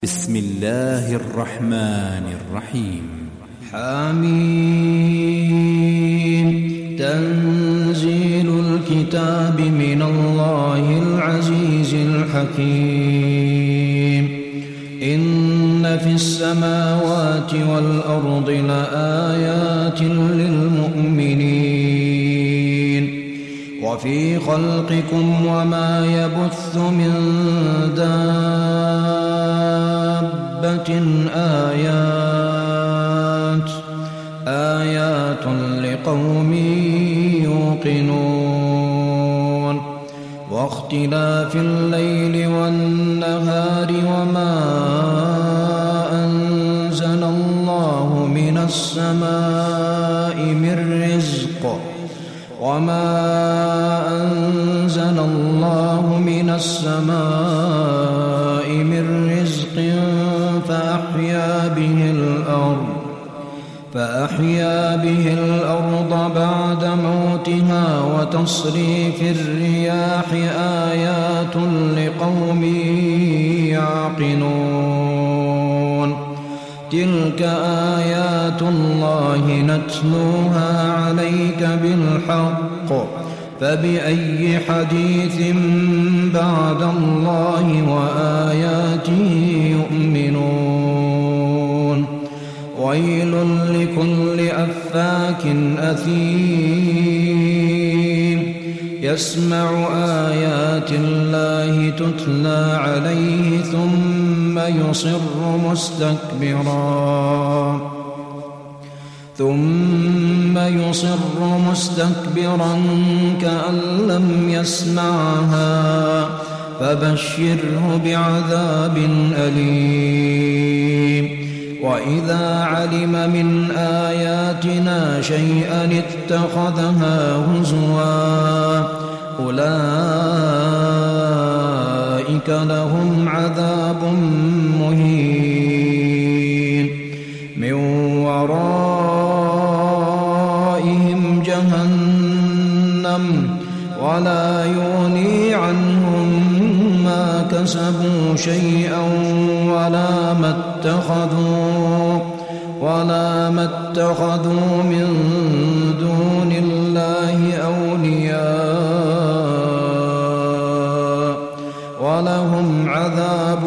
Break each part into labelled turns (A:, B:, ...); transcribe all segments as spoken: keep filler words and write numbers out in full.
A: بسم الله الرحمن الرحيم.
B: حميم. تنزيل الكتاب من الله العزيز الحكيم. إن في السماوات والأرض لآيات للمؤمنين وفي خلقكم وما يبث من دابة آيات آيات لقوم يوقنون واختلاف الليل والنهار وما أنزل الله من السماء من رزق وما أنزل الله من السماء من رزق فأحيا به الأرض فأحيا به الأرض بعد موتها وتصريف الرياح آيات لقوم يعقلون. تلك آيات الله نتلوها عليك بالحق فبأي حديث بعد الله وآياته يؤمنون. ويل لكل أفاك أثيم يسمع آيات الله تتلى عليه ثم يصر مستكبرا ثم يصر مستكبرا كأن لم يسمعها فبشره بعذاب أليم. وإذا علم من آياتنا شيئا اتخذها هزوا أولئك لهم عذاب مهين من ورائهم جهنم ولا يغني عنهم ما كسبوا شيئا ولا ما اتخذوا ولا ما اتخذوا من دون الله أولياء ولهم عذاب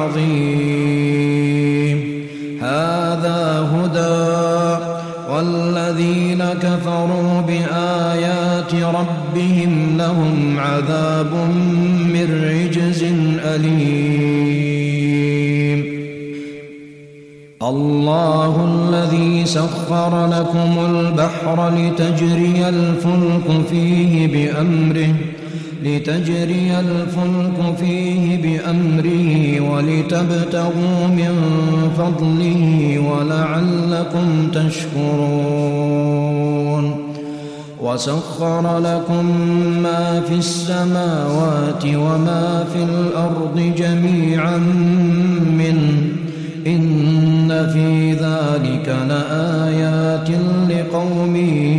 B: عظيم. هذا هدى والذين كفروا بآيات ربهم لهم عذاب من رجز أليم. الله الذي سخر لكم البحر لتجري الفلك فيه بأمره لتجري الفلك فيه بأمره ولتبتغوا من فضله ولعلكم تشكرون. وسخر لكم ما في السماوات وما في الأرض جميعا منه إن في ذلك لآيات لقوم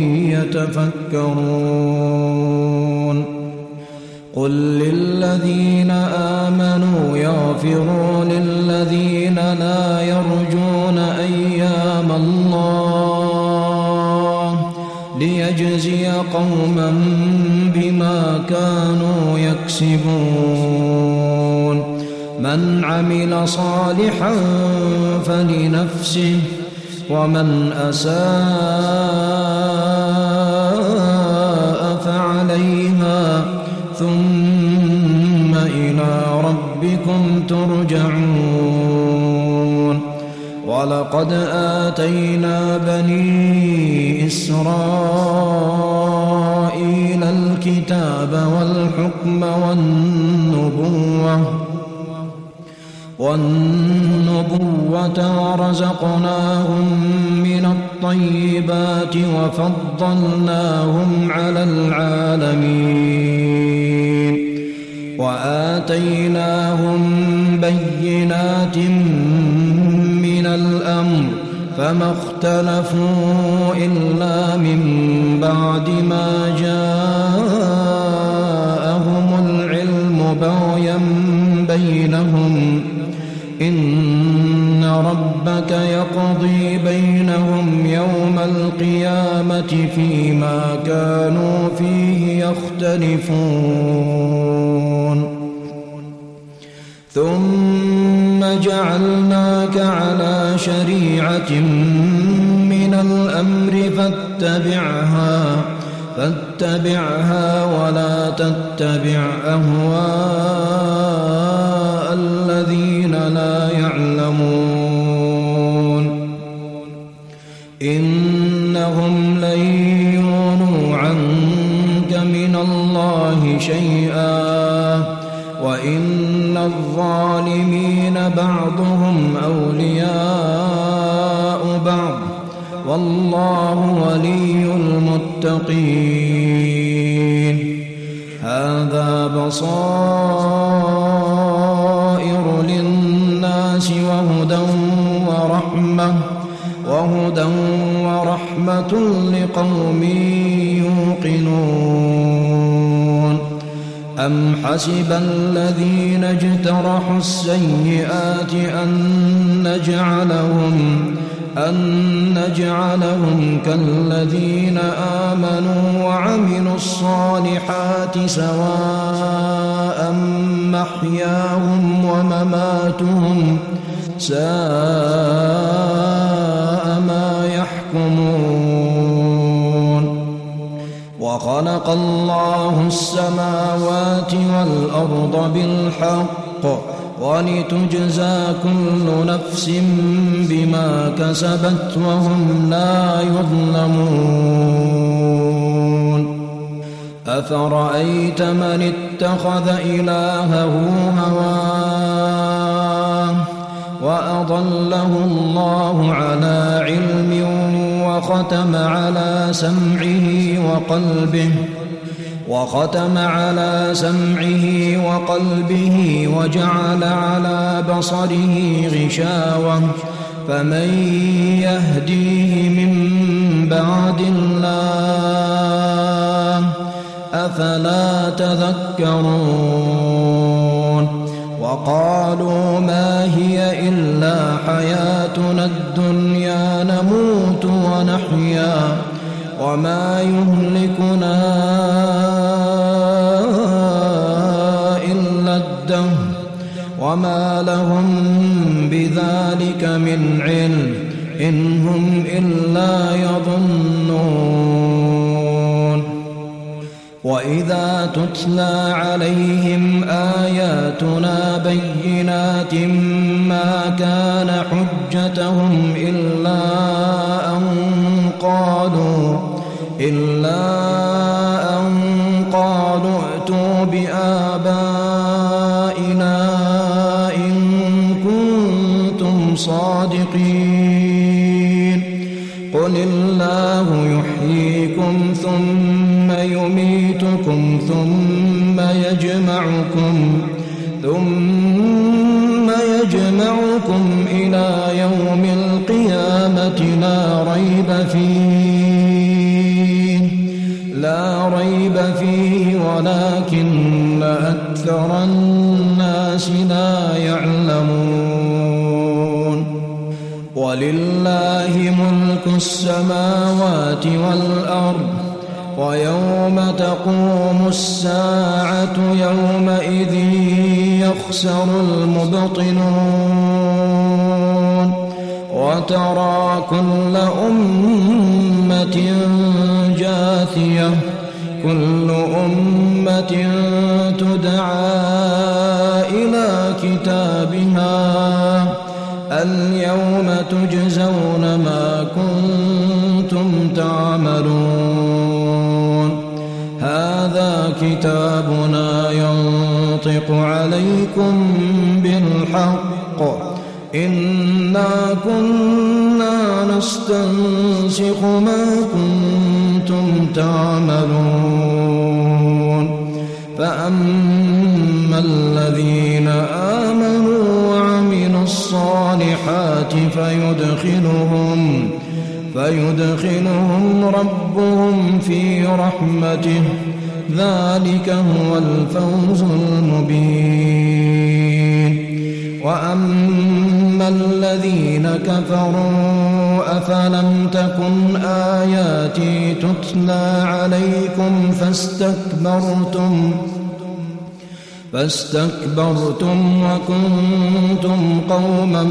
B: يتفكرون. قل للذين آمنوا يغفروا للذين لا يرجون أيام الله ليجزي قوما بما كانوا يكسبون. من عمل صالحا فلنفسه ومن أساء فعليها ثم إلى ربكم ترجعون. ولقد آتينا بني إسرائيل الكتاب والحكم والنبوة والنبوة ورزقناهم من الطيبات وفضلناهم على العالمين وآتيناهم بينات من الأمر فما اختلفوا إلا من بعد ما جاءهم العلم بغيا بينهم إن ربك يقضي بينهم يوم القيامة فيما كانوا فيه يختلفون ثم جعلناك على شريعة من الأمر فاتبعها فاتبعها ولا تتبع أهواء الذين لا يعلمون إنهم لن يغنوا عنك من الله شيئا وإن الظالمين بعضهم أولياء بعض والله ولي المتقين هذا بصائر للناس وهدى ورحمة وهدى ورحمة لقوم يوقنون أم حسب الذين اجترحوا السيئات أن نجعلهم أن نجعلهم كالذين آمنوا وعملوا الصالحات سواء محياهم ومماتهم ساء ما يحكمون وخلق الله السماوات والأرض بالحق ولتجزى كل نفس بما كسبت وهم لا يظلمون أفرأيت من اتخذ إلهه هواه وأضله الله على علم وختم على سمعه وقلبه وختم على سمعه وقلبه وجعل على بصره غشاوة فمن يهديه من بعد الله أفلا تذكرون وقالوا ما هي إلا حياتنا الدنيا نموت ونحيا وما يهلكنا إلا الدهر وما لهم بذلك من علم إن هم إلا يظنون وإذا تتلى عليهم آياتنا بينات ما كان حجتهم إلا أن قالوا إلا أن قالوا ائتوا بآبائنا إن كنتم صادقين قل الله يحييكم ثم يميتكم ثم يجمعكم ثم يجمعكم إلى يوم القيامة لا ريب فيه لا ريب فيه ولكن أكثر الناس لا يعلمون ولله ملك السماوات والأرض ويوم تقوم الساعة يومئذ يخسر المبطلون وترى كل أمة جاثية كل أمة تدعى إلى كتابها اليوم تجزون ما كنتم تعملون هذا كتابنا ينطق عليكم بالحق إنا كنا نستنسخ ما كنتم تعملون فأما الذين آمنوا وعملوا الصالحات فيدخلهم فيدخلهم ربهم في رحمته ذلك هو الفوز المبين وأما الذين كفروا أفلم تكن آياتي تتلى عليكم فاستكبرتم فاستكبرتم وكنتم قوما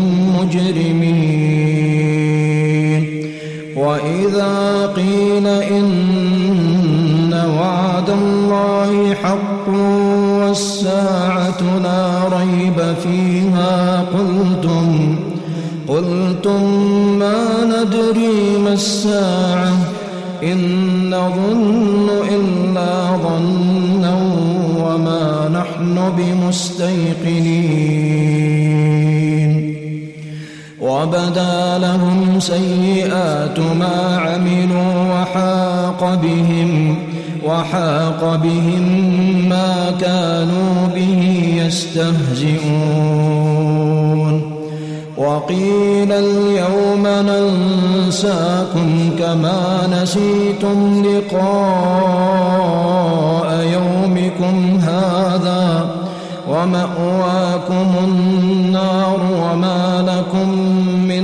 B: مجرمين وإذا قيل إن وعد الله حق والساعة لا ريب فيها قلتم قلتم ما ندري ما الساعة إن نظن إلا ظنا وما نحن بمستيقنين وبدا لهم سيئات ما عملوا وحاق بهم وحاق بهم ما كانوا به يستهزئون وقيل اليوم ننساكم كما نسيتم لقاء يومكم هذا ومأواكم النار وما لكم من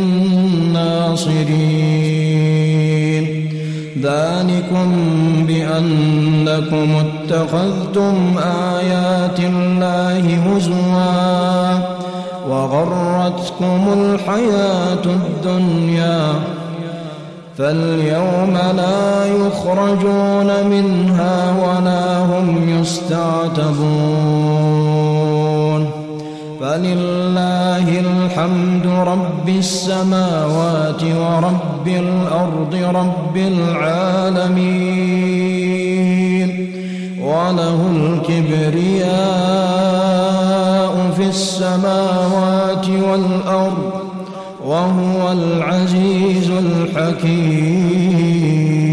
B: ناصرين ذلكم بأنكم اتخذتم آيات الله هزوا وغرتكم الحياة الدنيا فاليوم لا يخرجون منها ولا هم يستعتبون فلله الحمد رب السماوات ورب الأرض رب العالمين وله الكبرياء في السماوات والأرض وهو العزيز الحكيم